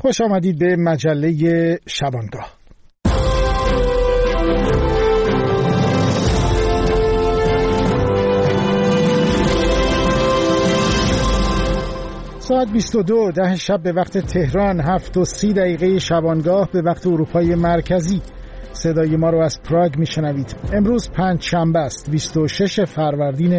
خوش آمدید به مجله شبانگاه. ساعت 22:10 شب به وقت تهران، 7:30 شبانگاه به وقت اروپای مرکزی. صدای ما رو از پراگ میشنوید. امروز پنجشنبه است، 26 فروردین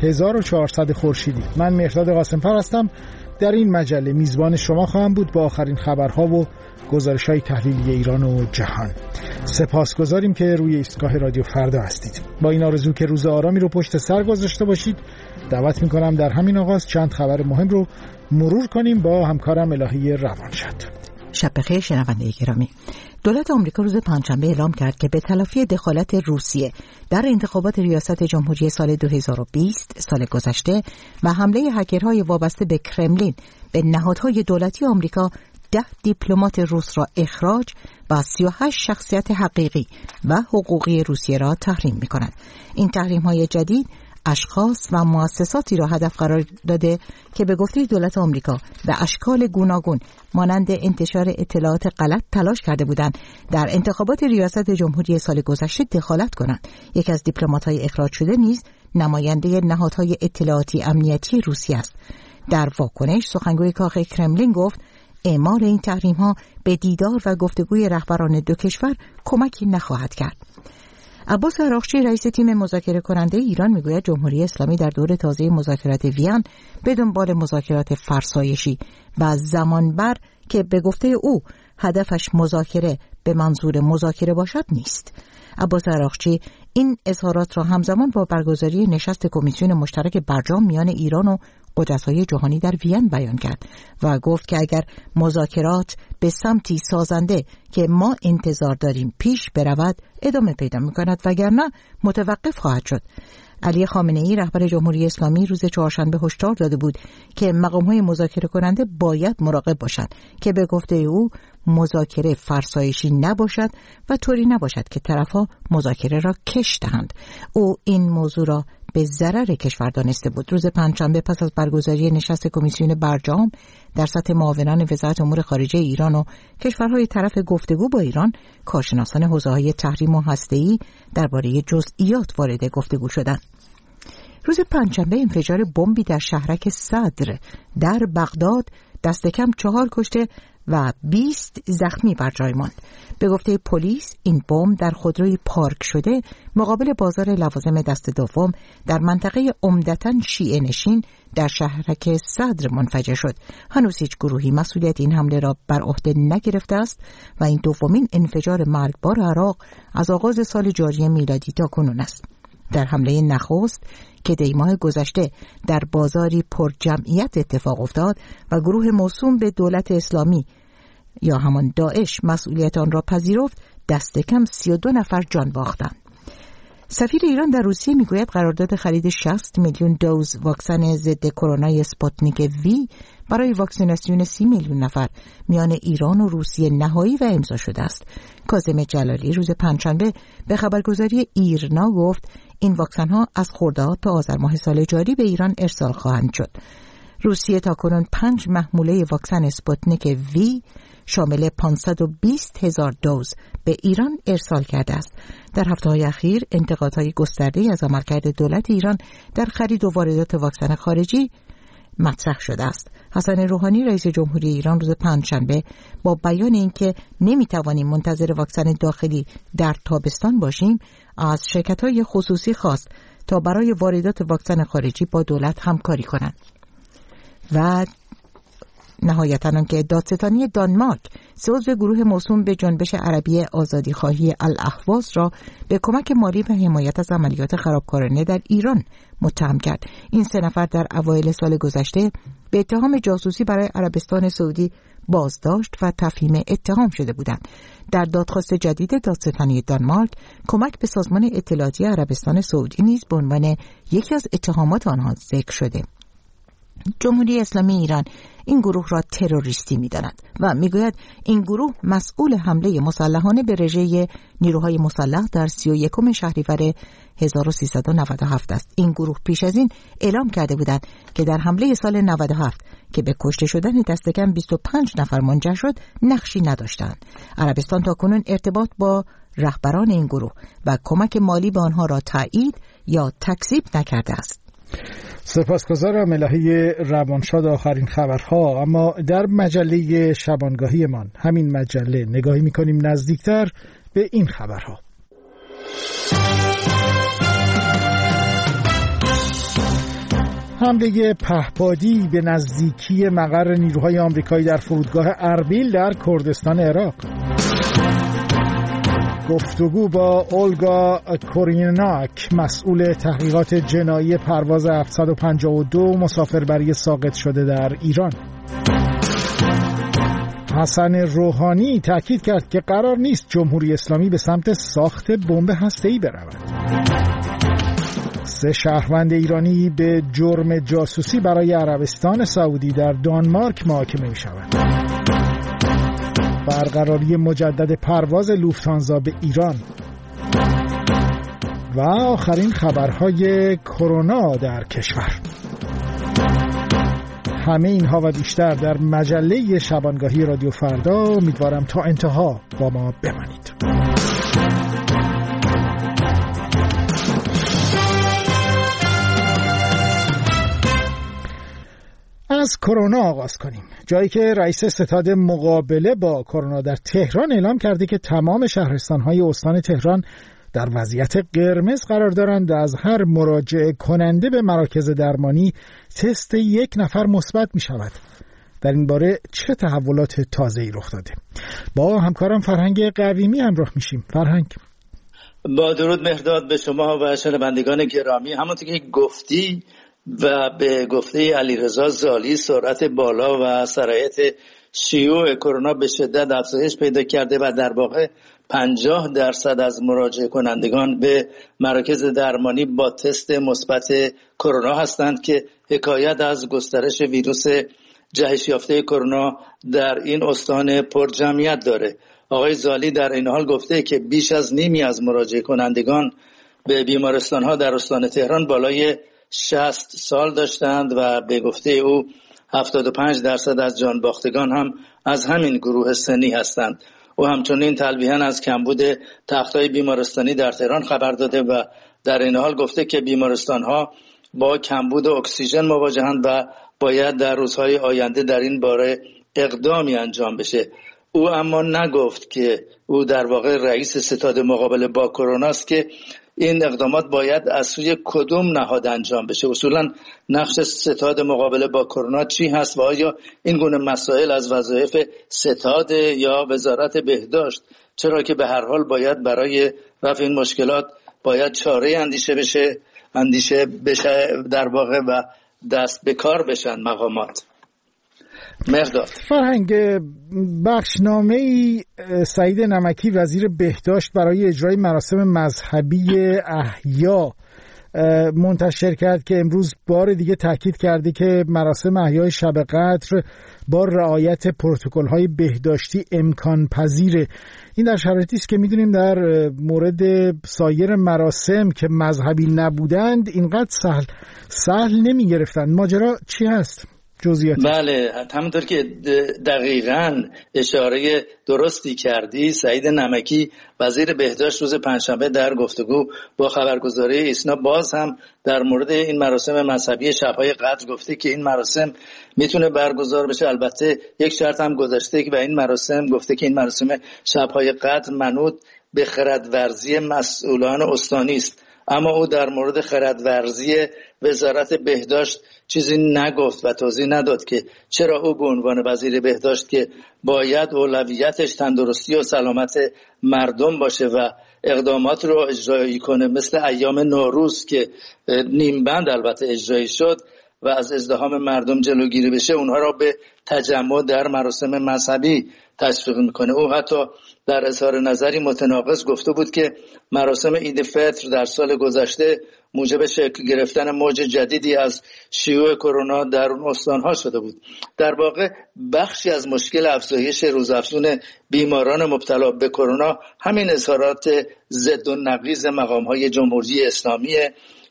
1400 خورشیدی. من مهرداد قاسم‌فر هستم. در این مجله میزبان شما خواهم بود با آخرین خبرها و گزارش‌های تحلیلی ایران و جهان. سپاسگزاریم که روی ایستگاه رادیو فردا هستید. با این آرزو که روز آرامی رو پشت سر گذاشته باشید، دعوت می‌کنم در همین آغاز چند خبر مهم رو مرور کنیم با همکارم الهی روانشاد. شب بخیر شنونده گرامی. دولت آمریکا روز پنجشنبه اعلام کرد که به تلافی دخالت روسیه در انتخابات ریاست جمهوری سال 2020 سال گذشته و حمله هکرهای وابسته به کرملین به نهادهای دولتی آمریکا 10 دیپلمات روس را اخراج و 38 شخصیت حقیقی و حقوقی روسیه را تحریم می‌کند. این تحریم‌های جدید اشخاص و مؤسساتی را هدف قرار داده که به گفته دولت آمریکا به اشکال گوناگون مانند انتشار اطلاعات غلط تلاش کرده بودند در انتخابات ریاست جمهوری سال گذشته دخالت کنند. یکی از دیپلمات‌های اخراج شده نیز نماینده نهادهای اطلاعاتی امنیتی روسیه است. در واکنش سخنگوی کاخ کرملین گفت اعمال این تحریم‌ها به دیدار و گفتگوی رهبران دو کشور کمکی نخواهد کرد. عباس عراقچی رئیس تیم مذاکره کننده ایران میگوید جمهوری اسلامی در دور تازه مذاکرات وین به دنبال مذاکرات فرسایشی و زمانبر که به گفته او هدفش مذاکره به منظور مذاکره باشد نیست. عباس عراقچی این اظهارات را همزمان با برگزاری نشست کمیسیون مشترک برجام میان ایران و قدرت‌های جهانی در وین بیان کرد و گفت که اگر مذاکرات به سمتی سازنده که ما انتظار داریم پیش برود ادامه پیدا می‌کند وگرنه متوقف خواهد شد. علی خامنه‌ای رهبر جمهوری اسلامی روز چهارشنبه هشدار داده بود که مقام‌های مذاکره کننده باید مراقب باشند که به گفته او مذاکره فرسایشی نباشد و طوری نباشد که طرف‌ها مذاکره را کش دهند. او این موضوع را به ضرر کشور دانسته بود. روز پنجشنبه پس از برگزاری نشست کمیسیون برجام در سطح معاونان وزارت امور خارجه ایران و کشورهای طرف گفتگو با ایران، کارشناسان حوزه‌های تحریم و هسته‌ای درباره جزئیات وارد گفتگو شدند. روز پنجشنبه انفجار بمبی در شهرک صدر در بغداد دست کم 4 کشته و 20 زخمی بر جای ماند. به گفته پلیس این بمب در خودروی پارک شده مقابل بازار لوازم دست دوم در منطقه عمدتاً شیعه نشین در شهرک صدر منفجر شد. هنوز هیچ گروهی مسئولیت این حمله را بر عهده نگرفته است و این دومین انفجار مرگبار عراق از آغاز سال جاری میلادی تا کنون است. در حمله نخست که دی ماه گذشته در بازاری پر جمعیت اتفاق افتاد و گروه موسوم به دولت اسلامی یا همان داعش مسئولیت آن را پذیرفت، دست کم 32 نفر جان باختند. سفیر ایران در روسیه میگوید قرارداد خرید 60 میلیون دوز واکسن ضد کرونا اسپوتنیک وی برای واکسیناسیون 30 میلیون نفر میان ایران و روسیه نهایی و امضا شده است. کاظم جلالی روز پنجشنبه به خبرگزاری ایرنا گفت این واکسن ها از خرداد تا آذر ماه سال جاری به ایران ارسال خواهند شد. روسیه تاکنون 5 محموله واکسن اسپوتنیک وی شامل 520,000 دوز به ایران ارسال کرده است. در هفته‌های اخیر انتقادهای گسترده‌ای از عملکرد دولت ایران در خرید و واردات واکسن خارجی مطرح شده است. حسن روحانی رئیس جمهوری ایران روز پنجشنبه با بیان اینکه نمی‌توانیم منتظر واکسن داخلی در تابستان باشیم، از شرکت‌های خصوصی خواست تا برای واردات واکسن خارجی با دولت همکاری کنند. و نهایتاً آنکه دادستانی دانمارک عضو گروه موسوم به جنبش عربی آزادیخواهی الاهواز را به کمک مالی و حمایت از عملیات خرابکارانه در ایران متهم کرد. این 3 نفر در اوایل سال گذشته به اتهام جاسوسی برای عربستان سعودی بازداشت و تفهیم اتهام شده بودند. در دادخواست جدید دادستانی دانمارک کمک به سازمان اطلاعاتی عربستان سعودی نیز به عنوان یکی از اتهامات آنها ذکر شده. جمهوری اسلامی ایران این گروه را تروریستی می‌داند و می‌گوید این گروه مسئول حمله مسلحانه به رژه نیروهای مسلح در 31 شهریور 1397 است. این گروه پیش از این اعلام کرده بودند که در حمله سال 97 که به کشته شدن دست کم 25 نفر منجر شد نقشی نداشتند. عربستان تاکنون ارتباط با رهبران این گروه و کمک مالی به آنها را تایید یا تکذیب نکرده است. سپاسگزارم الهی روانشاد. آخرین خبرها. اما در مجله شبانگاهیمان، همین مجله، نگاهی می‌کنیم نزدیکتر به این خبرها. حمله پهپادی به نزدیکی مقر نیروهای آمریکایی در فرودگاه اربیل در کردستان عراق. گفتگو با اولگا کوریناک، مسئول تحقیقات جنایی پرواز 752 مسافربری ساقط شده در ایران. حسن روحانی تاکید کرد که قرار نیست جمهوری اسلامی به سمت ساخت بمب هسته‌ای برود. 3 شهروند ایرانی به جرم جاسوسی برای عربستان سعودی در دانمارک محاکمه می‌شوند. برقراری مجدد پرواز لوفتانزا به ایران و آخرین خبرهای کرونا در کشور. همه اینها و بیشتر در مجله شبانگاهی رادیو فردا. امیدوارم تا انتها با ما بمانید. از کرونا آغاز کنیم، جایی که رئیس ستاد مقابله با کرونا در تهران اعلام کرده که تمام شهرستان‌های استان تهران در وضعیت قرمز قرار دارند و از هر مراجعه کننده به مراکز درمانی تست 1 نفر مثبت می شود. در این باره چه تحولات تازه‌ای رخ داده؟ با همکارم فرهنگ قویمی همراه میشیم. فرهنگ. با درود مهرداد به شما و شنوندگان گرامی. همونطور که گفتی و به گفته علیرضا زالی، سرعت بالا و سرایت شیوع کرونا به شدت افزایش پیدا کرده و در واقع 50% از مراجعه کنندگان به مراکز درمانی با تست مثبت کرونا هستند که حکایت از گسترش ویروس جهش یافته کرونا در این استان پر جمعیت داره. آقای زالی در این حال گفته که بیش از نیمی از مراجعه کنندگان به بیمارستان‌ها در استان تهران بالای 60 سال داشتند و به گفته او 75% از جانباختگان هم از همین گروه سنی هستند. او همچنین تلویحاً از کمبود تخت‌های بیمارستانی در تهران خبر داده و در این حال گفته که بیمارستان‌ها با کمبود اکسیژن مواجهند و باید در روزهای آینده در این باره اقدامی انجام بشه. او اما نگفت که او در واقع رئیس ستاد مقابله با کرونا است که این اقدامات باید از سوی کدوم نهاد انجام بشه. اصولا نقش ستاد مقابله با کرونا چی هست و آیا این گونه مسائل از وظایف ستاد یا وزارت بهداشت؟ چرا که به هر حال باید برای رفع این مشکلات باید چاره اندیشه بشه در واقع و دست به کار بشن مقامات. مرداد فرهنگ، بخشنامه‌ای سعید نمکی وزیر بهداشت برای اجرای مراسم مذهبی احیا منتشر کرد که امروز بار دیگه تاکید کرده که مراسم احیای شب قدر با رعایت پروتکل‌های بهداشتی امکان پذیره. این در شرایطی است که می‌دونیم در مورد سایر مراسم که مذهبی نبودند اینقدر سهل نمی‌گرفتند. ماجرا چی هست؟ جزئیات. بله، همونطور که دقیقاً اشاره درستی کردی، سعید نمکی وزیر بهداشت روز پنجشنبه در گفتگو با خبرگزاری ایسنا باز هم در مورد این مراسم مذهبی شب‌های قدر گفته که این مراسم میتونه برگزار بشه. البته یک شرط هم گذاشته و این مراسم گفته که این مراسم شب‌های قدر منوط به خردورزی مسئولان استانی است. اما او در مورد خردورزی وزارت بهداشت چیزی نگفت و توضیح نداد که چرا او به عنوان وزیر بهداشت که باید اولویتش تندرستی و سلامت مردم باشه و اقدامات رو اجرایی کنه، مثل ایام نوروز که نیمبند البته اجرایی شد و از ازدحام مردم جلوگیری بشه، اونها را به تجمع در مراسم مذهبی تشویق میکنه. او حتی در اظهار نظری متناقض گفته بود که مراسم عید فطر در سال گذشته موجب شکل گرفتن موج جدیدی از شیوع کرونا در اون استانها شده بود. در واقع بخشی از مشکل افزایش روزافزون بیماران مبتلا به کرونا همین اظهارات ضد و نقیض مقام‌های جمهوری اسلامیه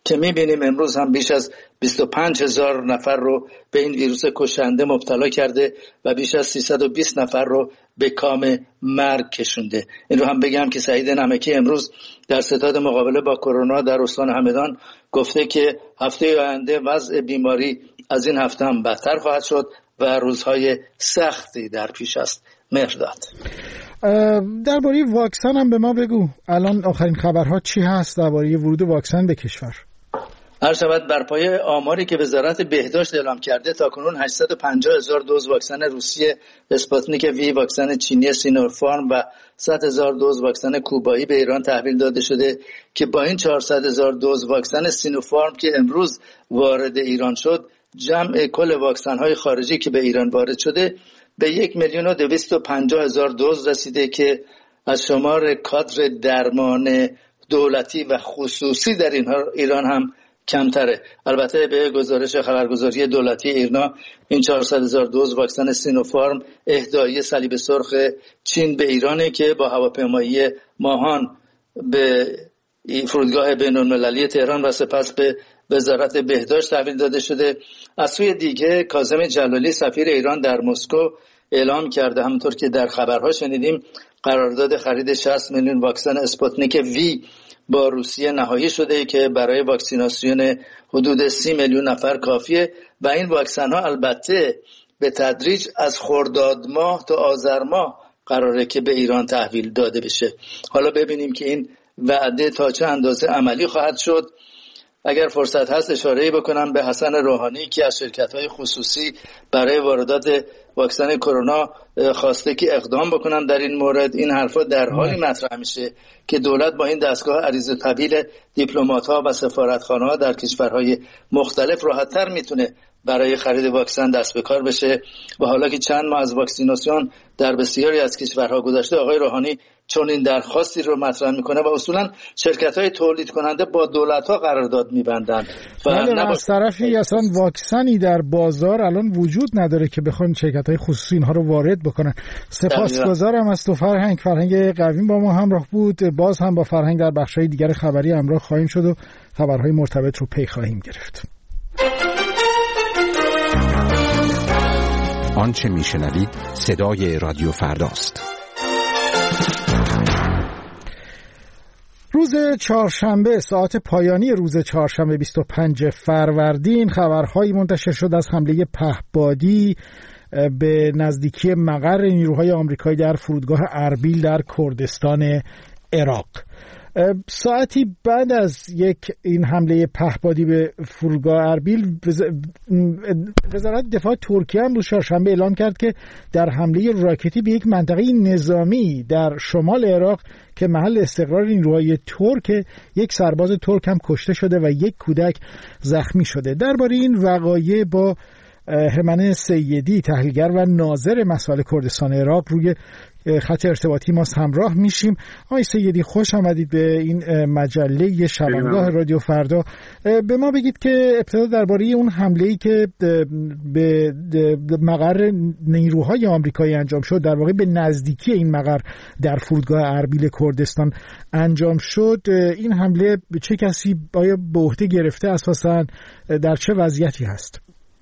که می‌بینیم امروز هم بیش از 25,000 نفر رو به این ویروس کشنده مبتلا کرده و بیش از 320 نفر رو به کام مرگ کشونده. این رو هم بگم که سعید نمکی امروز در ستاد مقابله با کرونا در استان همدان گفته که هفته آینده وضع بیماری از این هفته هم بدتر خواهد شد و روزهای سختی در پیش است. مهرداد، درباره واکسن هم به ما بگو. الان آخرین خبرها چی هست درباره ورود واکسن به کشور؟ هر شود بر پایه آماری که وزارت بهداشت اعلام کرده تاکنون 850,000 دوز واکسن روسی اسپوتنیک وی، واکسن چینی سینوفارم و 100,000 دوز واکسن کوبایی به ایران تحویل داده شده که با این 400,000 دوز واکسن سینوفارم که امروز وارد ایران شد، جمع کل واکسن‌های خارجی که به ایران وارد شده به 1,250,000 دوز رسیده که از شمار کادر درمان دولتی و خصوصی در ایران هم کمتره. البته به گزارش خبرگزاری دولتی ایرنا این 400,000 دوز واکسن سینوفارم اهدایی صلیب سرخ چین به ایرانه که با هواپیمایی ماهان به فرودگاه بین‌المللی تهران و سپس به وزارت بهداشت تحویل داده شده. از سوی دیگه کاظم جلالی سفیر ایران در مسکو اعلام کرده، همونطور که در خبرها شنیدیم، قرارداد خرید 60 میلیون واکسن اسپوتنیک وی با روسیه نهایی شده که برای واکسیناسیون حدود 30 میلیون نفر کافیه و این واکسن ها البته به تدریج از خرداد ماه تا آذر ماه قراره که به ایران تحویل داده بشه. حالا ببینیم که این وعده تا چه اندازه عملی خواهد شد. اگر فرصت هست اشاره‌ای بکنم به حسن روحانی که از شرکت‌های خصوصی برای واردات واکسن کرونا خواسته که اقدام بکنن در این مورد. این حرفا در حالی مطرح میشه که دولت با این دستگاه عریضه طویل دیپلمات‌ها و سفارتخانه‌ها در کشورهای مختلف راحت‌تر میتونه برای خرید واکسن دست به کار بشه و حالا که چند ماه از واکسیناسیون در بسیاری از کشورها گذشته، آقای روحانی چون این درخواستی رو مطرح میکنه و اصولا شرکت‌های تولید کننده با دولت‌ها قرارداد می‌بندن و از طرفی اصلا واکسنی در بازار الان وجود نداره که بخوایم شرکت‌های خصوصی اینها رو وارد بکنن. سپاسگزارم از تو فرهنگ قویم با ما همراه بود. باز هم با فرهنگ در بخش‌های دیگر خبری همراه خواهیم شد و خبرهای مرتبط رو پی خواهیم گرفت. آنچه میشنوید صدای رادیو فرداست. روز چهارشنبه، ساعت پایانی روز چهارشنبه 25 فروردین، خبرهایی منتشر شد از حمله پهپادی به نزدیکی مقر نیروهای آمریکایی در فرودگاه اربیل در کردستان عراق. ساعتی بعد از این حمله پهپادی به فرودگاه اربیل، وزارت دفاع ترکیه هم روز چهارشنبه اعلام کرد که در حمله راکتی به یک منطقه نظامی در شمال عراق که محل استقرار نیروهای ترک، یک سرباز ترک هم کشته شده و یک کودک زخمی شده. درباره این وقایع با همنه سیدی، تحلیلگر و ناظر مسائل کردستان عراق، روی خط ارتباطی ما همراه میشیم. آقای سیدی، خوش آمدید به این مجله شبانگاه رادیو فردا. به ما بگید که ابتدا درباره اون حمله‌ای که به مقر نیروهای آمریکایی انجام شد، در واقع به نزدیکی این مقر در فرودگاه اربیل کردستان انجام شد، این حمله چه کسی آیا به عهده گرفته، اساساً در چه وضعیتی هست؟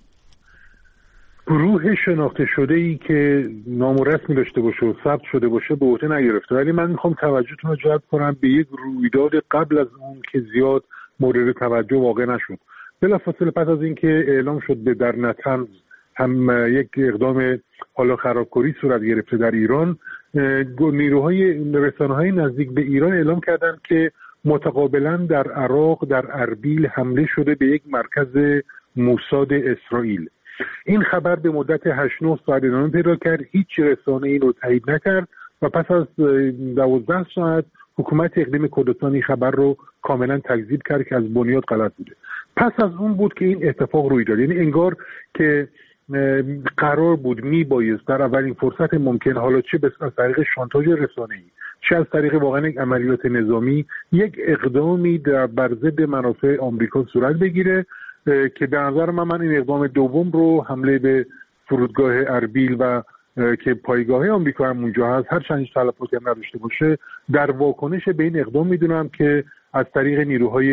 گروه شناخته شده‌ای که نام و رسمی داشته باشه و ثبت شده باشه به عهده نگرفته، ولی من میخوام توجهتون رو جلب کنم به یک رویداد قبل از اون که زیاد مورد توجه واقع نشد. بلافاصله پس از اینکه اعلام شد به در نتنز هم یک اقدام حالا خرابکاری صورت گرفته در ایران، نیروهای رسانه‌های نزدیک به ایران اعلام کردند که متقابلا در عراق در اربیل حمله شده به یک مرکز موساد اسرائیل. این خبر به مدت 8-9 ساعت ادامه پیدا کرد. هیچ رسانه این رو تایید نکرد و پس از 12 ساعت حکومت اقلیم کردستان این خبر رو کاملا تکذیب کرد که از بنیاد غلط بوده. پس از اون بود که این اتفاق روی داد. یعنی انگار که قرار بود میبایست در اولین فرصت ممکن، حالا چه از طریق شانتاژ رسانه‌ای چه از طریق واقعا یک عملیات نظامی، یک اقدامی بر ضد منافع آمریکا صورت بگیره که به نظر من این اقدام دوم رو، حمله به فرودگاه اربیل و که پایگاه آمریکا هم اونجا هست، هر چند تلفاتی هم نداشته باشه، در واکنش به این اقدام میدونم که از طریق نیروهای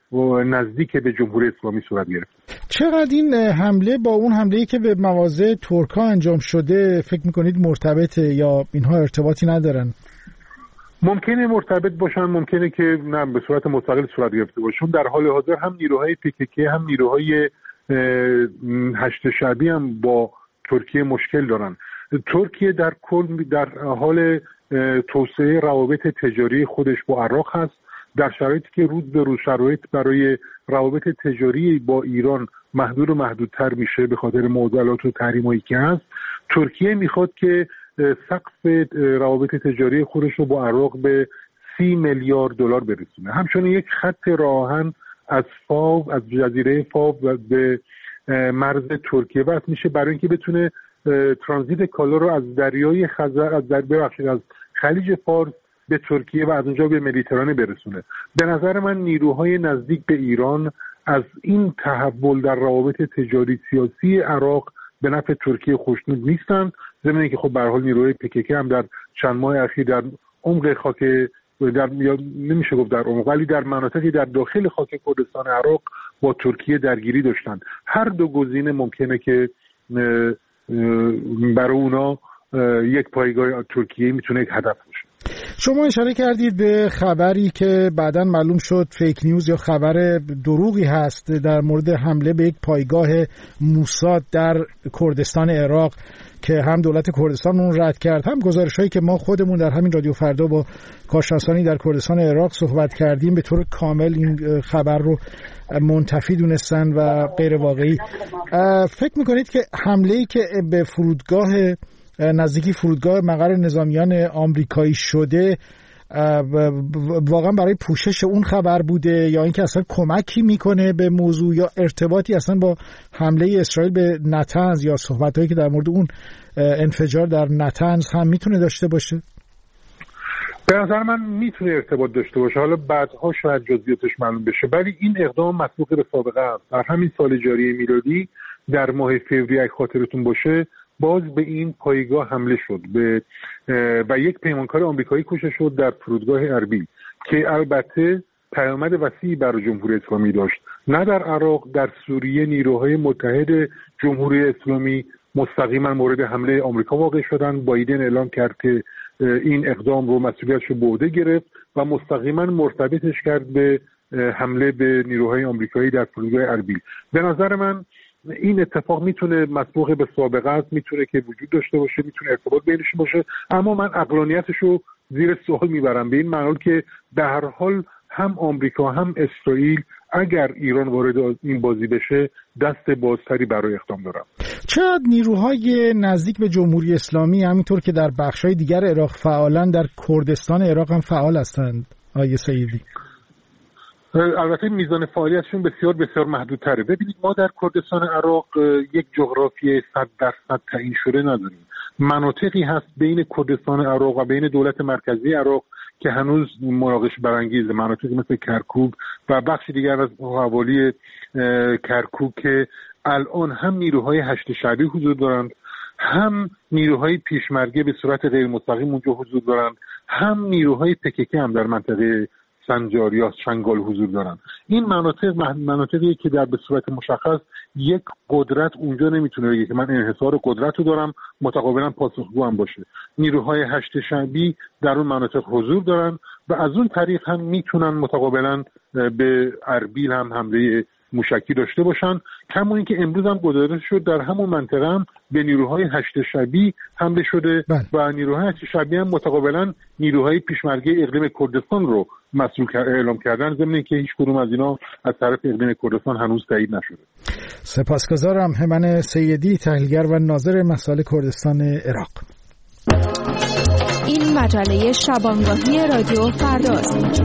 نزدیک به جمهوری اسلامی صورت گرفت. چقدر این حمله با اون حمله‌ای که به مواضع ترک‌ها انجام شده فکر می‌کنید مرتبطه یا اینها ارتباطی ندارن؟ ممکنه مرتبط باشن، ممکنه که نه به صورت مستقل صورت گرفته باشن. در حال حاضر هم نیروهای PKK هم نیروهای هشت شعبی هم با ترکیه مشکل دارن. ترکیه در کل در حال توسعه روابط تجاری خودش با عراق هست، در شرایطی که روز به روز شرایط برای روابط تجاری با ایران محدود و محدودتر میشه به خاطر معضلات و تحریمایی که هست. ترکیه میخواد که سقف روابط تجاری خودش رو با عراق به 30 میلیارد دلار برسونه. همچنین یک خط راهن از فاو، از جزیره فاو به مرز ترکیه وصل میشه برای اینکه بتونه ترانزیت کالا رو از دریای خزر از خلیج فارس به ترکیه و از اونجا به مدیترانه برسونه. به نظر من نیروهای نزدیک به ایران از این تحول در روابط تجاری سیاسی عراق به نفع ترکیه خوشنود نیستند، ضمن اینکه خب به هر حال نیروهای PKK هم در چند ماه اخیر در عمق خاک نمیشه گفت در عمق، ولی در مناطقی در داخل خاک کردستان عراق با ترکیه درگیری داشتند. هر دو گزینه ممکنه که برای اونا یک پایگاه ترکیه میتونه یک هدف باشه. شما اشاره کردید به خبری که بعداً معلوم شد فیک نیوز یا خبر دروغی هست در مورد حمله به یک پایگاه موساد در کردستان عراق که هم دولت کردستان اون رد کرد، هم گزارش‌هایی که ما خودمون در همین رادیو فردا با کارشناسانی در کردستان عراق صحبت کردیم به طور کامل این خبر رو منتفی دونستن و غیر واقعی. فکر می‌کنید که حمله‌ای که به فرودگاه نزدیکی فرودگاه مقر نظامیان آمریکایی شده واقعا برای پوشش اون خبر بوده یا اینکه اصلا کمکی میکنه به موضوع یا ارتباطی اصلا با حمله اسرائیل به نتنز یا صحبتایی که در مورد اون انفجار در نتنز هم میتونه داشته باشه؟ به نظر من میتونه ارتباط داشته باشه، حالا بعدها شاید جزئیاتش معلوم بشه، ولی این اقدام مسبوق به سابقه است. در همین سال جاری میلادی در ماه فوریه اگه خاطرتون باشه باز به این پایگاه حمله شد و یک پیمانکار آمریکایی کشته شد در فرودگاه اربیل که البته پیامد وسیعی برای جمهوری اسلامی داشت. نه در عراق، در سوریه نیروهای متحد جمهوری اسلامی مستقیما مورد حمله آمریکا واقع شدند. بایدن اعلام کرد که این اقدام رو مسئولیتش رو به عهده گرفت و مستقیما مرتبطش کرد به حمله به نیروهای آمریکایی در فرودگاه اربیل. به نظر من این اتفاق میتونه مسبوق به سابقه است، میتونه که وجود داشته باشه، میتونه ارتباط بینش باشه، اما من عقلانیتش رو زیر سوال میبرم به این معنی که به هر حال هم آمریکا هم اسرائیل اگر ایران وارد این بازی بشه دست بازتری برای اقدام دارن. چقدر نیروهای نزدیک به جمهوری اسلامی همینطور که در بخش‌های دیگر عراق فعالن در کردستان عراق هم فعال هستند آقای سیدی؟ البته میزان فعالیتشون بسیار بسیار محدودتره. ببینید ما در کردستان عراق یک جغرافیای 100% تعیین شده نداریم. مناطقی هست بین کردستان عراق و بین دولت مرکزی عراق که هنوز مناقشه برانگیزه، مناطقی مثل کرکوک و بخش دیگر از حوالی کرکوک که الان هم نیروهای هشت شعبی حضور دارند، هم نیروهای پیشمرگه به صورت غیر مستقیم اونجا حضور دارند، هم نیروهای PKK هم در منطقه سنجار یا شنگال حضور دارن. این مناطقی که در به صورت مشخص یک قدرت اونجا نمیتونه بگه که من انحصار قدرت رو دارم متقابلا پاسخگو هم باشه. نیروهای هشت شعبی در اون مناطق حضور دارن و از اون طریق هم میتونن متقابلا به اربیل هم حمله موشکی داشته باشن. کما اینکه امروز هم گزارش شد در همون منطقه هم به نیروهای هشت شعبی حمله شده و نیروهای هشت شعبی هم متقابلا نیروهای پیشمرگه اقلیم کردستان رو مسئول اعلام کردن، ضمن اینکه هیچ کدوم از اینا از طرف اقلیم کردستان هنوز تایید نشده. سپاسگزارم. هومن سیدی، تحلیلگر و ناظر مسائل کردستان عراق. این مجله شبانگاهی رادیو فرداست.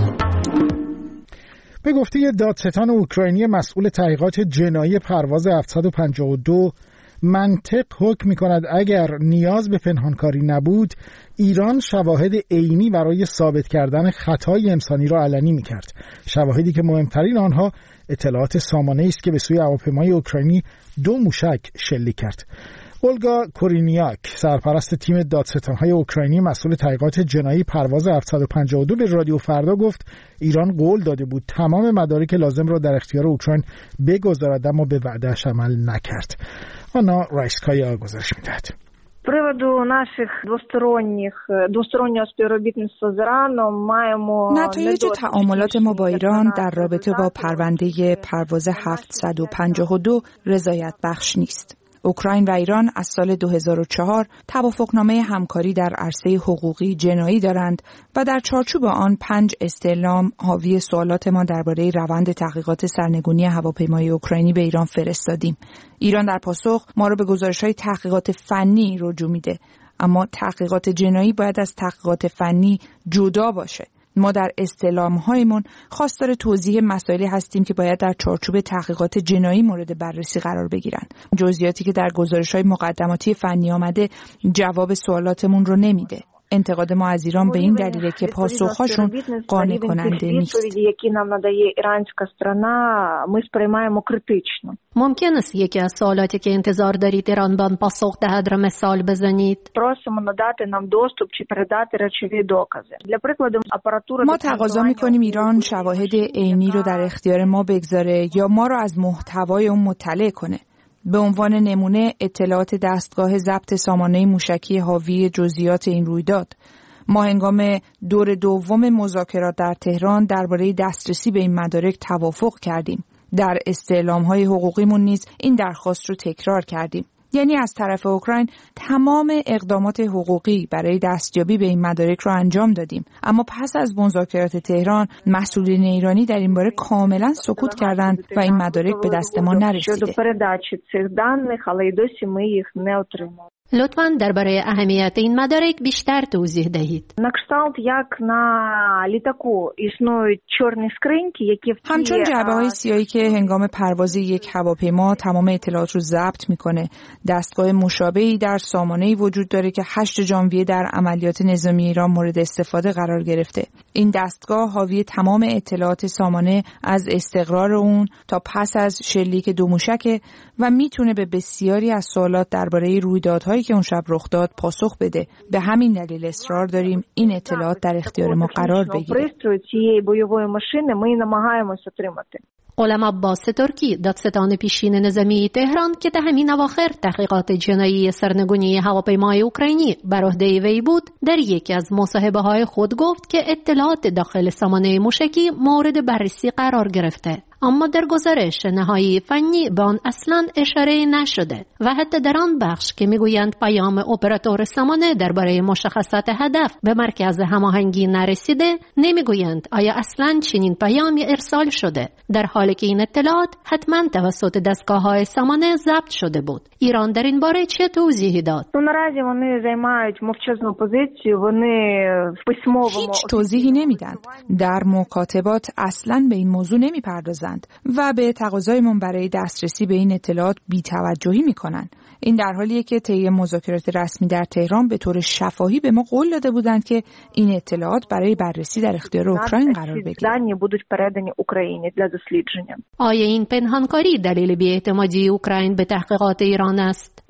به گفته دادستان اوکراینی مسئول تحقیقات جنایی پرواز 752 منطق حکم می‌کند اگر نیاز به پنهانکاری نبود ایران شواهد عینی برای ثابت کردن خطای انسانی را علنی می‌کرد. شواهدی که مهمترین آنها اطلاعات سامانه‌ای است که به سوی هواپیمای اوکراینی 2 موشک شلیک کرد. اولگا کورینیاک، سرپرست تیم دادستان‌های اوکراینی مسئول تحقیقات جنایی پرواز 752 به رادیو فردا گفت ایران قول داده بود تمام مدارک لازم را در اختیار اوکراین بگذارد، اما به وعده‌اش عمل نکرد. آنا رایسکایا گزارش می‌دهد. приводу наших двостороннього співробітництва з Іраном маємо نتایج تعاملات ما با ایران در رابطه با پرونده پرواز 752 رضایت بخش نیست. اوکراین و ایران از سال 2004 توافقنامه همکاری در عرصه حقوقی جنایی دارند و در چارچوب آن 5 استعلام حاوی سوالات ما درباره روند تحقیقات سرنگونی هواپیمای اوکراینی به ایران فرستادیم. ایران در پاسخ ما را به گزارش‌های تحقیقات فنی رجوع میده، اما تحقیقات جنایی باید از تحقیقات فنی جدا باشه. ما در استعلام‌هایمان خواستار توضیح مسائلی هستیم که باید در چارچوب تحقیقات جنایی مورد بررسی قرار بگیرند. جزئیاتی که در گزارش‌های مقدماتی فنی آمده جواب سوالاتمون رو نمیده. انتقاد ما از ایران به این دلیله که پاسخ‌هاشون قانع کننده نیست. ممکن است یکی از سوالاتی که انتظار دارید ایران به پاسخ دهد را مثال بزنید؟ ما تقاضا می‌کنیم ایران شواهد عینی رو در اختیار ما بگذاره یا ما رو از محتوای اون مطلع کنه. به عنوان نمونه اطلاعات دستگاه ضبط سامانه موشکی حاوی جزئیات این رویداد. ما هنگام دور دوم مذاکرات در تهران درباره دسترسی به این مدارک توافق کردیم. در استعلام‌های حقوقیمون نیز این درخواست رو تکرار کردیم. یعنی از طرف اوکراین تمام اقدامات حقوقی برای دستیابی به این مدارک رو انجام دادیم، اما پس از مذاکرات تهران مسئولین ایرانی در این باره کاملا سکوت کردند و این مدارک به دست ما نرسیده. لطفاً درباره اهمیت این مدارک بیشتر توضیح دهید. همچون جعبه‌های سیاهی که هنگام پرواز یک هواپیما تمام اطلاعات رو ضبط میکنه، دستگاه مشابهی در سامانه‌ای وجود داره که 8 ژانویه در عملیات نظامی ایران مورد استفاده قرار گرفته. این دستگاه حاوی تمام اطلاعات سامانه از استقرار اون تا پس از شلیک دو موشک و میتونه به بسیاری از سوالات درباره رویدادهای که اون شب رخ داد پاسخ بده. به همین دلیل اصرار داریم این اطلاعات در اختیار ما قرار بگیره. غلام عباس ترکی، دادستان پیشین نظامی تهران که در همین اواخر تحقیقات جنایی سرنگونی هواپیمای اوکراینی بر عهده وی بود، در یکی از مصاحبه‌های خود گفت که اطلاعات داخل سامانه موشکی مورد بررسی قرار گرفته، اما در گزارش نهایی فنی به آن اصلاً اشاره نشده و حتی در آن بخش که میگویند پیام اپراتور سامانه درباره مشخصات هدف به مرکز هماهنگی نرسیده، نمیگویند آیا اصلاً چنین پیامی ارسال شده، در حالی که این اطلاعات حتما توسط دستگاه‌های سامانه ضبط شده بود. ایران در این باره چه توضیحی داد؟ наразі вони займають мовчазну позицію, вони в письмовому هیچ توضیحی نمیدن. در مکاتبات اصلاً به این موضوع نمیپردازند و به تقاضایمون برای دسترسی به این اطلاعات بی‌توجهی میکنن. این در حالیه که طی مذاکرات رسمی در تهران به طور شفاهی به ما قول داده بودند که این اطلاعات برای بررسی در اختیار اوکراین قرار بگیره. آیا این پنهانکاری دلیل بی‌اعتمادی اوکراین به تحقیقات ایران است؟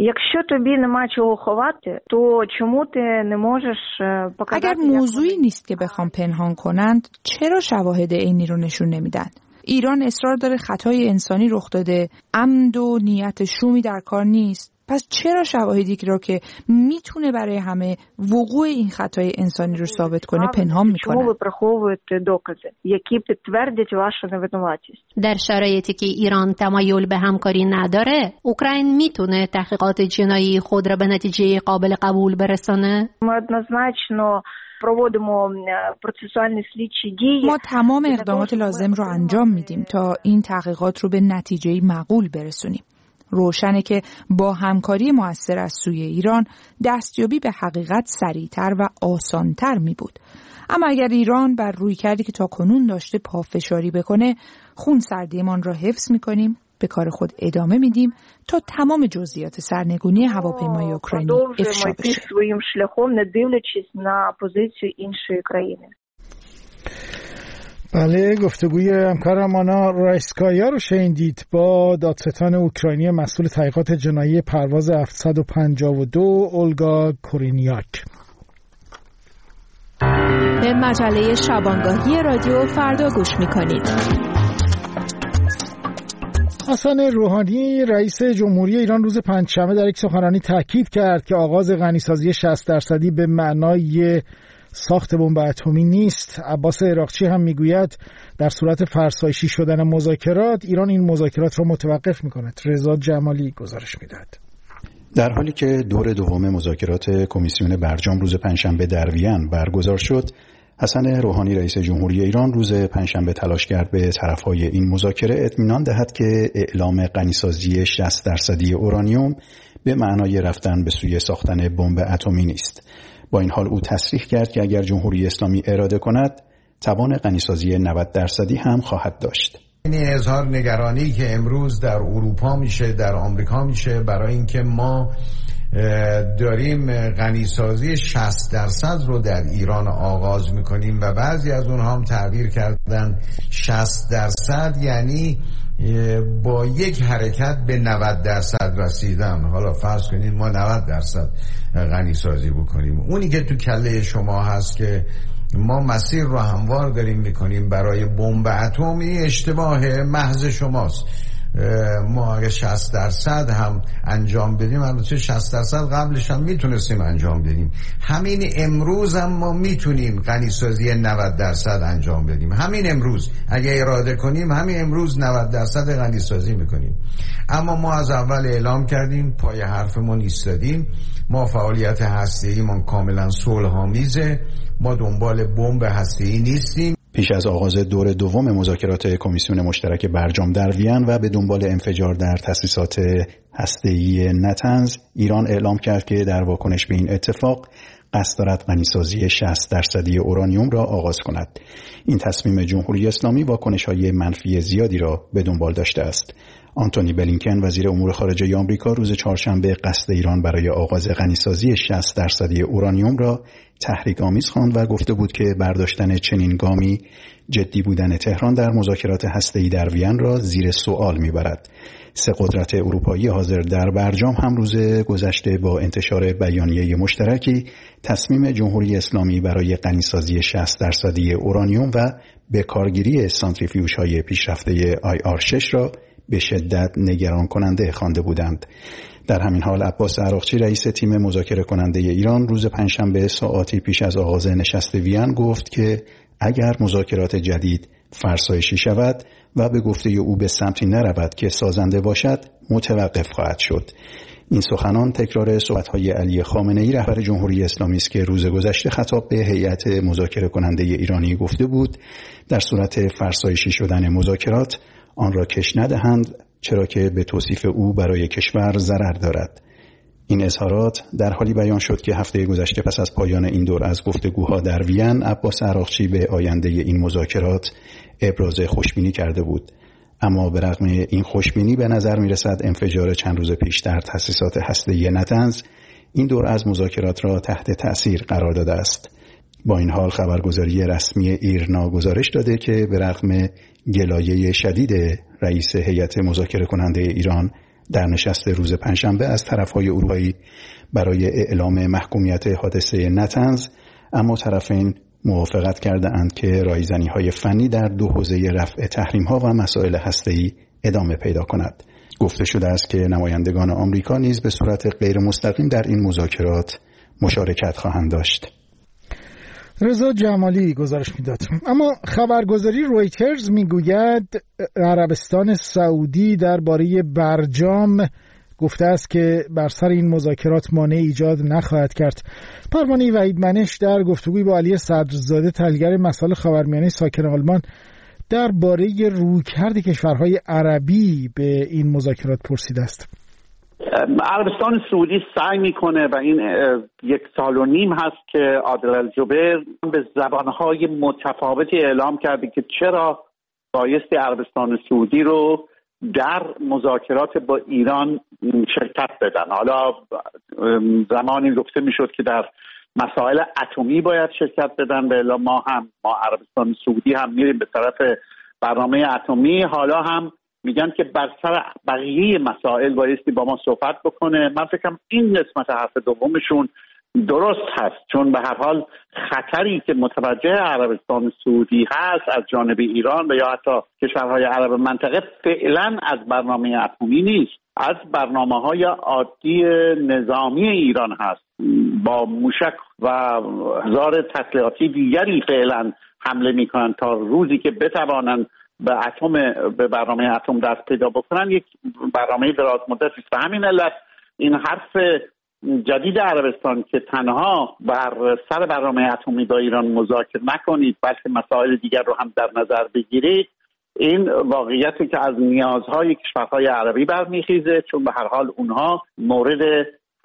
اگر موضوعی نیست که بخوام پنهان کنند، چرا شواهد عینی رو نشون نمیدن؟ ایران اصرار داره خطای انسانی رخ داده، عمد و نیت شومی در کار نیست. پس چرا شواهدی را که میتونه برای همه وقوع این خطای انسانی رو ثابت کنه پنهان میکنه؟ در شرایطی که ایران تمایل به همکاری نداره، اوکراین میتونه تحقیقات جنایی خود را به نتیجه قابل قبول برسانه؟ ما تمام اقدامات لازم رو انجام میدیم تا این تحقیقات رو به نتیجه معقول برسونیم. روشنه که با همکاری مؤثر از سوی ایران دستیابی به حقیقت سریعتر و آسانتر می بود. اما اگر ایران بر رویکردی که تا کنون داشته پافشاری بکنه، خون سردیمان را حفظ می کنیم، به کار خود ادامه میدیم تا تمام جزئیات سرنگونی هواپیمای اوکراینی افشا بشه. بله، گفتگوی همکارم آنا رایسکایا رو شنیدید با دادستان اوکراینی مسئول تحقیقات جنایی پرواز 752 اولگا کورینیاک. به مجله شبانگاهی رادیو فردا گوش می‌کنید. حسن روحانی رئیس جمهوری ایران روز پنجشنبه در یک سخنرانی تاکید کرد که آغاز غنیسازی 60% به معنای ساخت بمب اتمی نیست. عباس عراقچی هم میگوید در صورت فرسایشی شدن مذاکرات ایران این مذاکرات را متوقف می‌کند. رضا جمالی گزارش می‌دهد. در حالی که دور دوم مذاکرات کمیسیون برجام روز پنجشنبه در وین برگزار شد، حسن روحانی رئیس جمهوری ایران روز پنجشنبه تلاش کرد به طرفهای این مذاکره اطمینان دهد که اعلام غنیسازی 60% اورانیوم به معنای رفتن به سوی ساختن بمب اتمی نیست. با این حال او تصریح کرد که اگر جمهوری اسلامی اراده کند، توان غنیسازی 90% هم خواهد داشت. این اظهار نگرانی که امروز در اروپا میشه، در آمریکا میشه، برای اینکه ما داریم غنیسازی 60% رو در ایران آغاز میکنیم و بعضی از اونها هم تعبیر کردن 60% یعنی با یک حرکت به 90% رسیدن. حالا فرض کنید ما 90% غنیسازی بکنیم. اونی که تو کله شما هست که ما مسیر رو هموار داریم میکنیم برای بمب اتمی، اشتباه محض شماست. ما اگه 60% هم انجام بدیم، البته 60% قبلش هم میتونستیم انجام بدیم، همین امروز هم ما میتونیم غنیسازی 90% انجام بدیم. همین امروز اگه اراده کنیم، همین امروز 90% غنیسازی میکنیم. اما ما از اول اعلام کردیم، پای حرفمون ایستادیم. ما فعالیت هسته‌ایمون کاملا صلح‌آمیزه، ما دنبال بمب هسته‌ای نیستیم. پیش از آغاز دور دوم مذاکرات کمیسیون مشترک برجام در وین و به دنبال انفجار در تأسیسات هسته‌ای نتنز، ایران اعلام کرد که در واکنش به این اتفاق قصد دارد غنیسازی 60% اورانیوم را آغاز کند. این تصمیم جمهوری اسلامی واکنش‌های منفی زیادی را به دنبال داشته است. آنتونی بلینکن وزیر امور خارجه آمریکا روز چهارشنبه قصد ایران برای آغاز غنیسازی 60% اورانیوم را تحریک‌آمیز خواند و گفته بود که برداشتن چنین گامی جدی بودن تهران در مذاکرات هسته‌ای در وین را زیر سوال می‌برد. سه قدرت اروپایی حاضر در برجام هم روز گذشته با انتشار بیانیه مشترکی تصمیم جمهوری اسلامی برای غنیسازی 60% اورانیوم و به کارگیری سانتریفیوژهای پیشرفته IR6 را به شدت نگران کننده خوانده بودند. در همین حال عباس عراقچی رئیس تیم مذاکره کننده ایران روز پنجشنبه ساعاتی پیش از آغاز نشست وین گفت که اگر مذاکرات جدید فرسایشی شود و به گفته او به سمتی نرود که سازنده باشد، متوقف خواهد شد. این سخنان تکرار صحبت‌های علی خامنه‌ای رهبر جمهوری اسلامی است که روز گذشته خطاب به هیئت مذاکره کننده ایرانی گفته بود در صورت فرسایشی شدن مذاکرات آن را کش ندهند، چرا که به توصیف او برای کشور ضرر دارد. این اظهارات در حالی بیان شد که هفته گذشته پس از پایان این دور از گفتگوها در وین، عباس عراقچی به آینده این مذاکرات ابراز خوشبینی کرده بود. اما به رغم این خوشبینی به نظر می رسد انفجار چند روز پیش در تأسیسات هسته‌ای نتنز این دور از مذاکرات را تحت تأثیر قرار داده است. با این حال خبرگزاری رسمی ایرنا گزارش داده که به رغم گلایه شدید رئیس هیئت مذاکره کننده ایران در نشست روز پنجشنبه از طرفهای اروپایی برای اعلام محکومیت حادثه نتنز، اما طرفین موافقت کرده اند که رایزنی‌های فنی در دو حوزه رفع تحریم‌ها و مسائل هسته‌ای ادامه پیدا کند. گفته شده است که نمایندگان آمریکا نیز به صورت غیر مستقیم در این مذاکرات مشارکت خواهند داشت. رضا جمالی گزارش میداد. اما خبرگزاری رویترز میگوید عربستان سعودی درباره برجام گفته است که بر سر این مذاکرات مانع ایجاد نخواهد کرد. پروانه وحیدمنش در گفتگوی با علی صدرزاده تحلیلگر مسائل خاورمیانه ساکن آلمان درباره رویکرد کشورهای عربی به این مذاکرات پرسیده است. عربستان سعودی سعی میکنه و این 1.5 سال هست که عادل الجبر به زبانهای متفاوتی اعلام کرده که چرا بایستی عربستان سعودی رو در مذاکرات با ایران شرکت بدن. حالا زمانی گفته میشد که در مسائل اتمی باید شرکت بدن. به اعلام ما عربستان سعودی هم میریم به طرف برنامه اتمی. حالا هم میگن که بر سر بقیه مسائل بایستی با ما صحبت بکنه. من فکرم این قسمت حرف دومشون درست هست، چون به هر حال خطری که متوجه عربستان سعودی هست از جانب ایران و یا حتی کشورهای عرب منطقه فعلا از برنامه اتمی نیست، از برنامه‌های عادی نظامی ایران هست. با موشک و هزار تسلیحاتی دیگری فعلا حمله میکنن تا روزی که بتوانند به برنامه اتم دست پیدا بکنن. یک برنامه دراز مدتی است. به همین علت این حرف جدید عربستان که تنها بر سر برنامه اتمی با ایران مذاکره نکنید بلکه مسائل دیگر رو هم در نظر بگیرید، این واقعیتی که از نیازهای کشورهای عربی برمیخیزه، چون به هر حال اونها مورد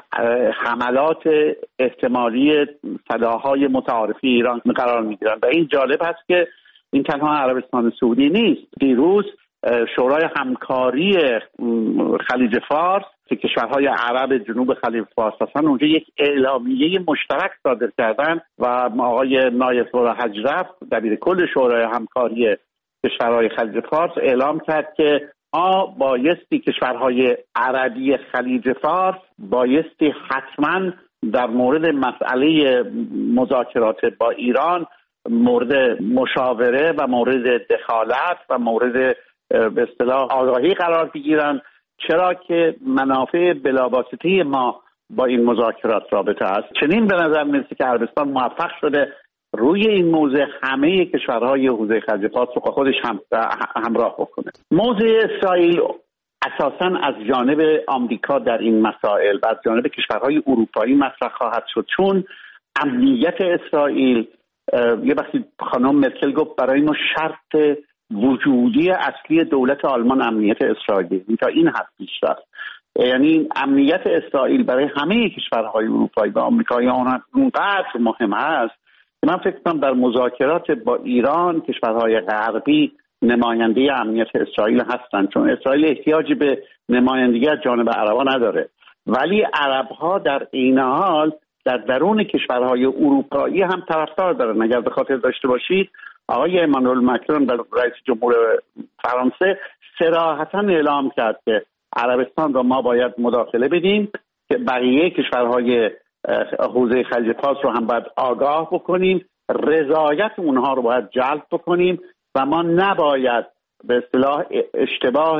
حملات احتمالی سلاح‌های متعارفی ایران قرار میگیرن. و این جالب هست که این تنها عربستان سعودی نیست. دیروز شورای همکاری خلیج فارس که کشورهای عرب جنوب خلیج فارس هستن اونجا یک اعلامیه مشترک صادر کردن و آقای نایف الحجرف دبیر کل شورای همکاری کشورهای خلیج فارس اعلام کرد که بایستی کشورهای عربی خلیج فارس بایستی حتما در مورد مسئله مذاکرات با ایران مورد مشاوره و مورد دخالت و مورد به اصطلاح آگاهی قرار بگیرن، چرا که منافع بلاواسطه ما با این مذاکرات رابطه است. چنین به نظر میرسه که عربستان موفق شده روی این موضوع همه کشورهای حوزه خلیج فارس رو خودش همراه بکنه. موضوع اسرائیل اساساً از جانب آمریکا در این مسائل و از جانب کشورهای اروپایی مطرح خواهد شد، چون امنیت اسرائیل یه وقتی خانم مرکل گفت برای ما شرط وجودی اصلی دولت آلمان امنیت اسرائیل، تا این حد پیش رفت. یعنی امنیت اسرائیل برای همه کشورهای اروپایی و آمریکایی اونقدر مهم هست که من فکر کنم در مذاکرات با ایران کشورهای غربی نماینده امنیت اسرائیل هستند، چون اسرائیل احتیاجی به نمایندگی از جانب عربا نداره. ولی عربها در این حال در درون کشورهای اروپایی هم طرفدار دارن. اگر به خاطر داشته باشید آقای امانوئل مکرون رئیس جمهور فرانسه صراحتاً اعلام کرد که عربستان را ما باید مداخله بدیم، که بقیه کشورهای حوزه خلیج فارس رو هم باید آگاه بکنیم، رضایت اونها رو باید جلب بکنیم و ما نباید به اصطلاح اشتباه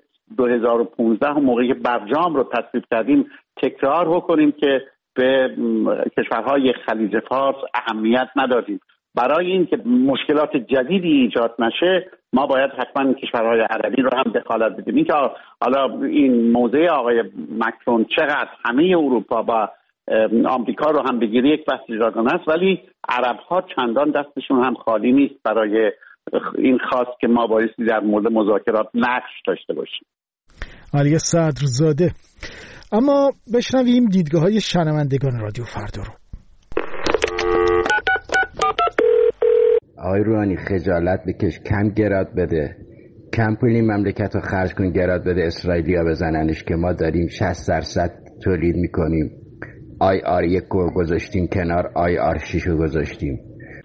2015 موقعی که برجام رو تصویب کردیم تکرار بکنیم که به کشورهای خلیج فارس اهمیت ندادیم. برای این که مشکلات جدیدی ایجاد نشه ما باید حتما کشورهای عربی رو هم دخالت بدیم. این که حالا این موضوع آقای مکرون چقدر همه اروپا و آمریکا رو هم بگیری یک بحث جداگانه است، ولی عرب‌ها چندان دستشون هم خالی نیست برای این خواست که ما بایستی در مورد مذاکرات نقش داشته باشیم. علی صدرزاده. اما بشنویم دیدگاه‌های شنوندگان رادیو فردا رو. آقای روحانی خجالت بکش، کم گراد بده، کم پولی مملکت رو خرج کن، گراد بده اسرائیلیا بزننش که ما داریم 60% تولید میکنیم. آی آر یک رو گذاشتیم کنار، آی آر 6 رو گذاشتیم.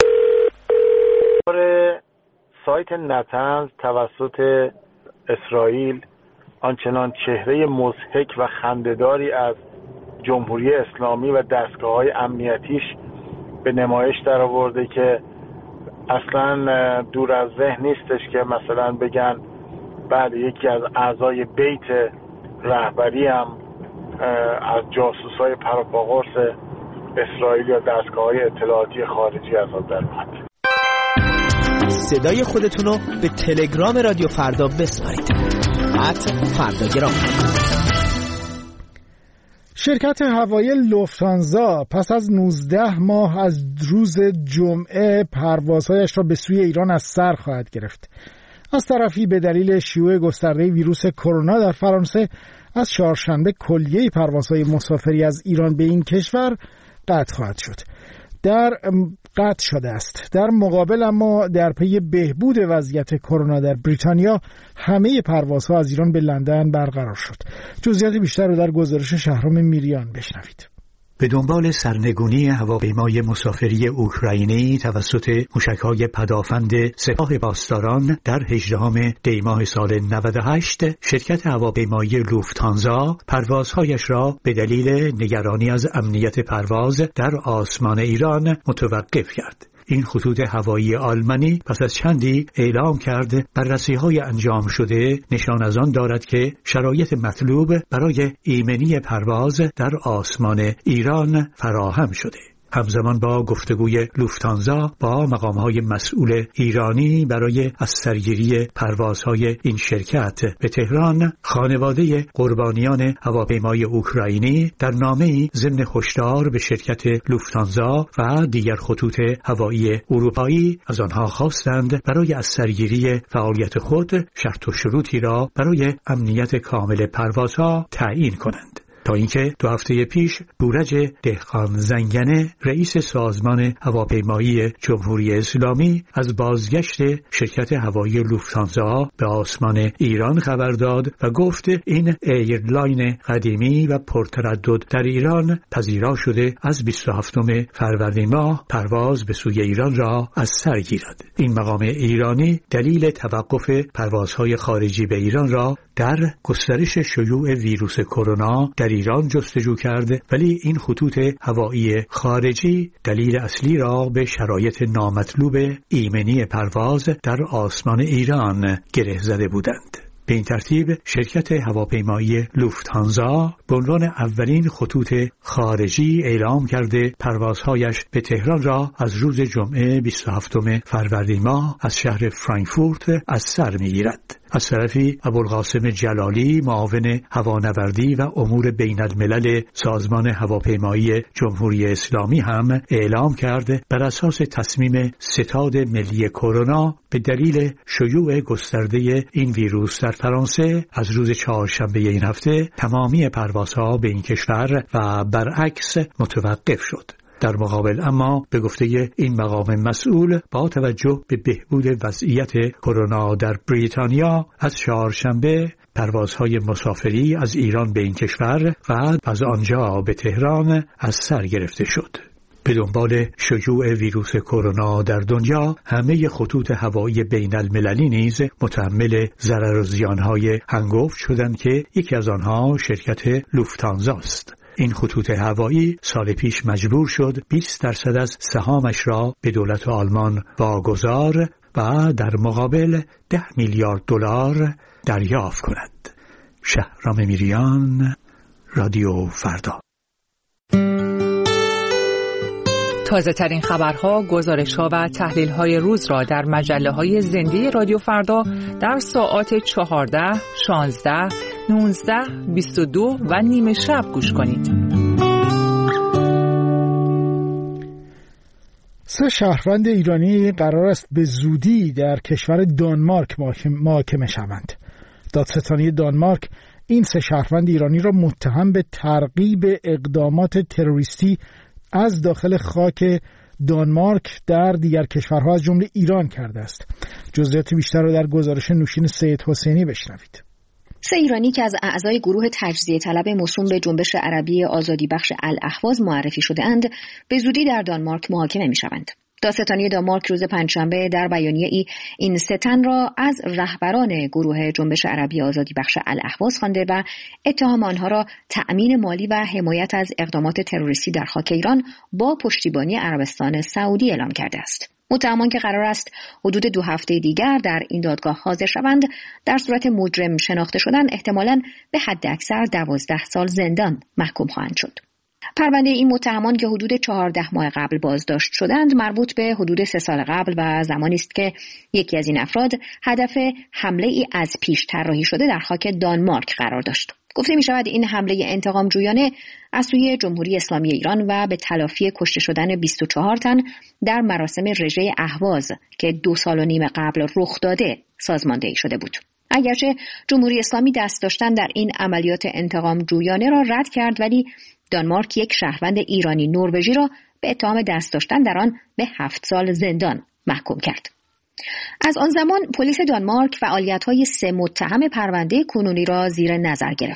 سایت نتنز توسط اسرائیل آنچنان چهره مضحک و خنده‌داری از جمهوری اسلامی و دستگاه‌های امنیتیش به نمایش درآورده که اصلا دور از ذهن نیستش که مثلا بگن بعد یکی از اعضای بیت رهبری هم از جاسوسای پروپاگورس اسرائیل یا دستگاه‌های اطلاعاتی خارجی از آن در اومد. صدای خودتون رو به تلگرام رادیو فردا بسپارید. @فرداگرام. شرکت هوایی لوفتانزا پس از 19 ماه از روز جمعه پروازهایش را به سوی ایران از سر خواهد گرفت. از طرفی به دلیل شیوع گسترده ویروس کرونا در فرانسه از چهارشنبه کلیه پروازهای مسافری از ایران به این کشور قطع شده است. در مقابل اما در پی بهبود وضعیت کرونا در بریتانیا همه پروازها از ایران به لندن برقرار شد. جزئیات بیشتر رو در گزارش شهرام میریان بشنوید. به دنبال سرنگونی هواپیمای مسافری اوکراینی توسط موشک‌های پدافند سپاه پاسداران در 18 دی ماه سال 98 شرکت هواپیمایی لوفتانزا پروازهایش را به دلیل نگرانی از امنیت پرواز در آسمان ایران متوقف کرد. این خطوط هوایی آلمانی پس از چندی اعلام کرد بررسی‌های انجام شده نشان از آن دارد که شرایط مطلوب برای ایمنی پرواز در آسمان ایران فراهم شده. همزمان با گفتگوی لوفتانزا با مقام‌های مسئول ایرانی برای از سرگیری پروازهای این شرکت به تهران، خانواده قربانیان هواپیمای اوکراینی در نامه‌ای ضمن هشدار به شرکت لوفتانزا و دیگر خطوط هوایی اروپایی از آنها خواستند برای از سرگیری فعالیت خود شرط و شروطی را برای امنیت کامل پروازها تعیین کنند. تا اینکه 2 هفته پیش بورج دهقان زنگنه رئیس سازمان هواپیمایی جمهوری اسلامی از بازگشت شرکت هوایی لوفتانزا به آسمان ایران خبر داد و گفت این ایرلاین قدیمی و پرتردد در ایران پذیرا شده از 27 فروردین ماه پرواز به سوی ایران را از سر گیرد. این مقام ایرانی دلیل توقف پروازهای خارجی به ایران را در گسترش شیوع ویروس کرونا در ایران جستجو کرد، ولی این خطوط هوایی خارجی دلیل اصلی را به شرایط نامطلوب ایمنی پرواز در آسمان ایران گره زده بودند. به این ترتیب شرکت هواپیمایی لوفتانزا به عنوان اولین خطوط خارجی اعلام کرده پروازهایش به تهران را از روز جمعه 27 فروردین ماه از شهر فرانکفورت از سر می‌گیرد. از طرفی ابوالقاسم جلالی معاون هوانوردی و امور بین الملل سازمان هواپیمایی جمهوری اسلامی هم اعلام کرد بر اساس تصمیم ستاد ملی کرونا به دلیل شیوع گسترده این ویروس در فرانسه از روز چهارشنبه این هفته تمامی پروازها به این کشور و برعکس متوقف شد. در مقابل اما به گفته این مقام مسئول با توجه به بهبود وضعیت کرونا در بریتانیا از چهارشنبه پروازهای مسافری از ایران به این کشور و از آنجا به تهران از سر گرفته شد. به دنبال شیوع ویروس کرونا در دنیا همه خطوط هوایی بین المللی نیز متحمل ضرر و زیانهای هنگفت شدند که یکی از آنها شرکت لوفتانزا است. این خطوط هوایی سال پیش مجبور شد 20% از سهامش را به دولت آلمان واگذار و در مقابل 10 میلیارد دلار دریافت کند. شهرام میریان، رادیو فردا. تازه ترین خبرها، گزارش‌ها و تحلیل‌های روز را در مجله‌های زنده رادیو فردا در ساعات 14، 16، 19، 22 و نیمه شب گوش کنید. 3 شهروند ایرانی قرار است به زودی در کشور دانمارک محاکمه شوند. دادستانی دانمارک این 3 شهروند ایرانی را متهم به ترغیب اقدامات تروریستی از داخل خاک دانمارک در دیگر کشورها از جمله ایران کرده است. جزئیات بیشتر را در گزارش نوشین سید حسینی بشنوید. 3 ایرانی که از اعضای گروه تجزیه طلب موسوم به جنبش عربی آزادی بخش الاهواز معرفی شده اند به زودی در دانمارک محاکمه می شوند. دادستانی دانمارک روز پنجشنبه در بیانیه‌ای این 3 تن را از رهبران گروه جنبش عربی آزادی بخش الاهواز خوانده و اتهام آنها را تأمین مالی و حمایت از اقدامات تروریستی در خاک ایران با پشتیبانی عربستان سعودی اعلام کرده است. متهمان که قرار است حدود 2 هفته دیگر در این دادگاه حاضر شوند، در صورت مجرم شناخته شدن احتمالاً به حد اکثر 12 سال زندان محکوم خواهند شد. پرونده این متهمان که حدود 14 ماه قبل بازداشت شدند مربوط به حدود 3 سال قبل و زمانی است که یکی از این افراد هدف حمله ای از پیش طراحی شده در خاک دانمارک قرار داشت. گفته می شود این حمله انتقام جویانه از سوی جمهوری اسلامی ایران و به تلافی کشته شدن 24 تن در مراسم رژه اهواز که 2.5 سال قبل رخ داده سازماندهی شده بود. اگرچه جمهوری اسلامی دست داشتن در این عملیات انتقام جویانه را رد کرد، ولی دانمارک یک شهروند ایرانی نروژی را به اتهام دست داشتن در آن به 7 سال زندان محکوم کرد. از آن زمان پلیس دانمارک فعالیت‌های 3 متهم پرونده کنونی را زیر نظر گرفت.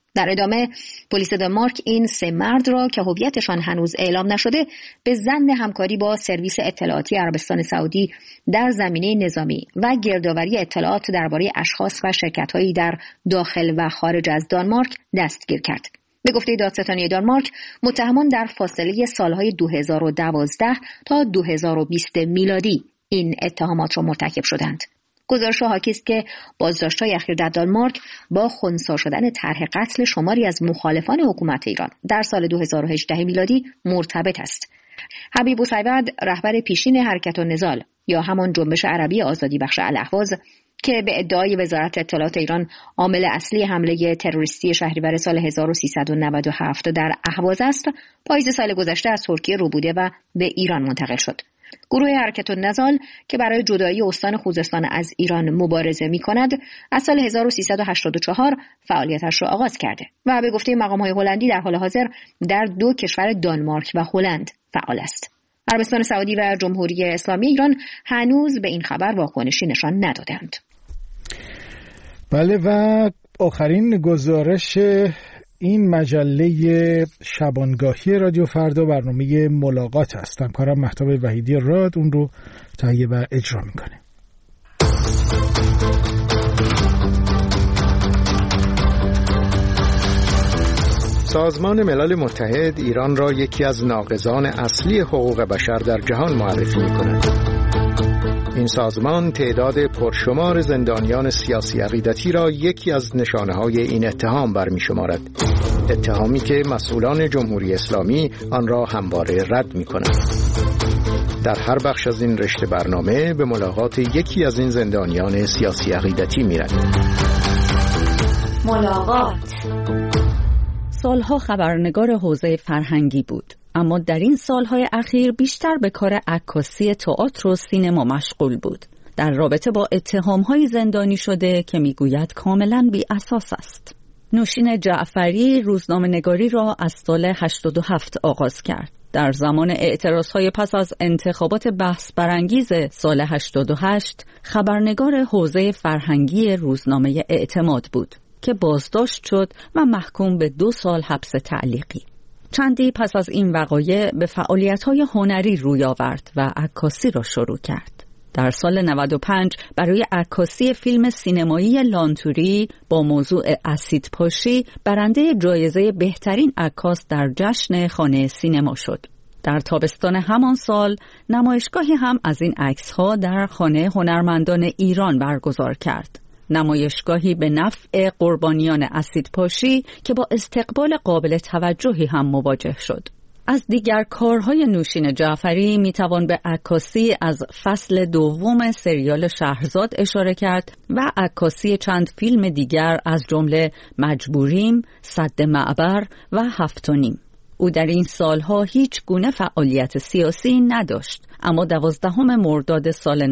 در ادامه پلیس دانمارک این 3 مرد را که هویتشان هنوز اعلام نشده به ظن همکاری با سرویس اطلاعاتی عربستان سعودی در زمینه نظامی و گردآوری اطلاعات درباره اشخاص و شرکت‌هایی در داخل و خارج از دانمارک دستگیر کرد. به گفته دادستانی دانمارک، متهمان در فاصله سالهای 2012 تا 2020 میلادی این اتهامات را مرتکب شدند. گزارش حاکی است که بازداشت‌های اخیر در دانمارک با خنثی شدن طرح قتل شماری از مخالفان حکومت ایران در سال 2018 میلادی مرتبط است. حبیب بوسعید، رهبر پیشین حرکت النضال یا همان جنبش عربی آزادی بخش الاهواز که به ادعای وزارت اطلاعات ایران عامل اصلی حمله تروریستی شهریور سال 1397 در اهواز است، پاییز سال گذشته از ترکیه رو بوده و به ایران منتقل شد. گروه حرکت النضال که برای جدایی استان خوزستان از ایران مبارزه می‌کند، از سال 1384 فعالیتش را آغاز کرده و به گفته مقام‌های هلندی در حال حاضر در 2 کشور دانمارک و هلند فعال است. عربستان سعودی و جمهوری اسلامی ایران هنوز به این خبر واکنشی نشان ندادند. بله، و آخرین گزارش این مجله شبانگاهی رادیو فردا برنامه ملاقات است. همکارم مهتاب وحیدی راد اون رو تهیه و اجرا میکنه. سازمان ملل متحد ایران را یکی از ناقضان اصلی حقوق بشر در جهان معرفی میکند. این سازمان تعداد پرشمار زندانیان سیاسی عقیدتی را یکی از نشانه‌های این اتهام برمی‌شمارد. اتهامی که مسئولان جمهوری اسلامی آن را همواره رد می‌کنند. در هر بخش از این رشته برنامه به ملاقات یکی از این زندانیان سیاسی عقیدتی می‌رویم. ملاقات. سالها خبرنگار حوزه فرهنگی بود، اما در این سالهای اخیر بیشتر به کار عکاسی تئاتر و سینما مشغول بود، در رابطه با اتهام‌های زندانی شده که میگوید کاملاً بی اساس است. نوشین جعفری روزنامه‌نگاری را از سال 87 آغاز کرد. در زمان اعتراضهای پس از انتخابات بحث برانگیز سال 88 خبرنگار حوزه فرهنگی روزنامه اعتماد بود که بازداشت شد و محکوم به 2 سال حبس تعلیقی. چندی پس از این وقایع به فعالیت‌های هنری روی آورد و عکاسی را شروع کرد. در سال 95 برای عکاسی فیلم سینمایی لانتوری با موضوع اسیدپاشی برنده جایزه بهترین عکاس در جشن خانه سینما شد. در تابستان همان سال نمایشگاهی هم از این عکس‌ها در خانه هنرمندان ایران برگزار کرد. نمایشگاهی به نفع قربانیان اسیدپاشی که با استقبال قابل توجهی هم مواجه شد. از دیگر کارهای نوشین جعفری میتوان به عکاسی از فصل 2 سریال شهرزاد اشاره کرد و عکاسی چند فیلم دیگر از جمله مجبوریم، سد معبر و 7.5. او در این سالها هیچ گونه فعالیت سیاسی نداشت، اما 12 مرداد سال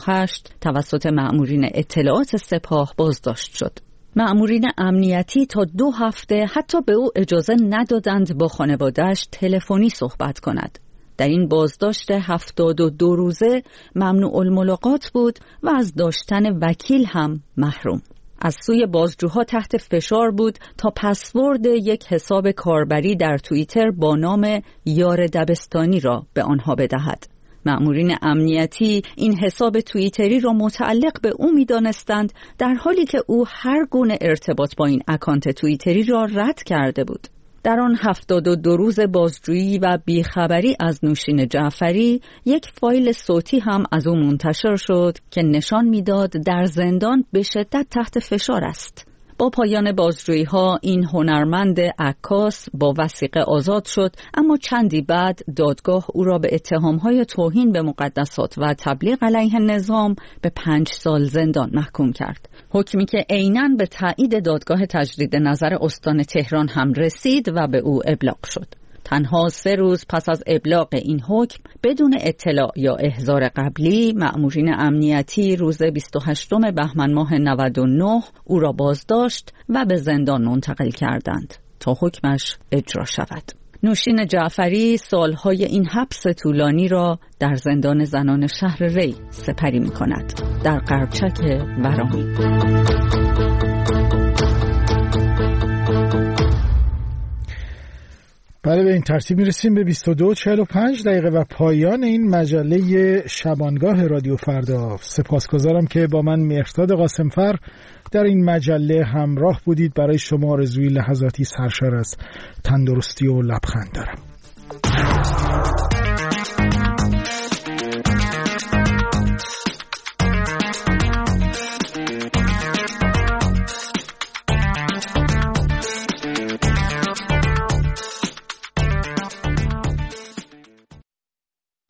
98 توسط مأمورین اطلاعات سپاه بازداشت شد. مأمورین امنیتی تا 2 هفته حتی به او اجازه ندادند با خانواده‌اش تلفنی صحبت کند. در این بازداشت 72 روزه ممنوع الملاقات بود و از داشتن وکیل هم محروم. از سوی بازجوها تحت فشار بود تا پسورد یک حساب کاربری در توییتر با نام یار دبستانی را به آنها بدهد. مأمورین امنیتی این حساب توییتری را متعلق به او می‌دانستند، در حالی که او هر گونه ارتباط با این اکانت توییتری را رد کرده بود. در آن 72 روز بازجویی و بیخبری از نوشین جعفری یک فایل صوتی هم از او منتشر شد که نشان می‌داد در زندان به شدت تحت فشار است. با پایان بازجویی‌ها این هنرمند عکاس با وثیقه آزاد شد، اما چندی بعد دادگاه او را به اتهام‌های توهین به مقدسات و تبلیغ علیه نظام به 5 سال زندان محکوم کرد. حکمی که عیناً به تایید دادگاه تجدید نظر استان تهران هم رسید و به او ابلاغ شد. تنها 3 روز پس از ابلاغ این حکم بدون اطلاع یا احضار قبلی، مأمورین امنیتی روز 28 بهمن ماه 99 او را بازداشت و به زندان منتقل کردند تا حکمش اجرا شود. نوشین جعفری سالهای این حبس طولانی را در زندان زنان شهر ری سپری می کند، در قرچک ورامین. بله، به این ترتیب میرسیم به 22:45 و پایان این مجله شبانگاه رادیو فردا. سپاسگزارم که با من مهرداد قاسمفر در این مجله همراه بودید. برای شما آرزوی لحظاتی سرشار از تندرستی و لبخند دارم.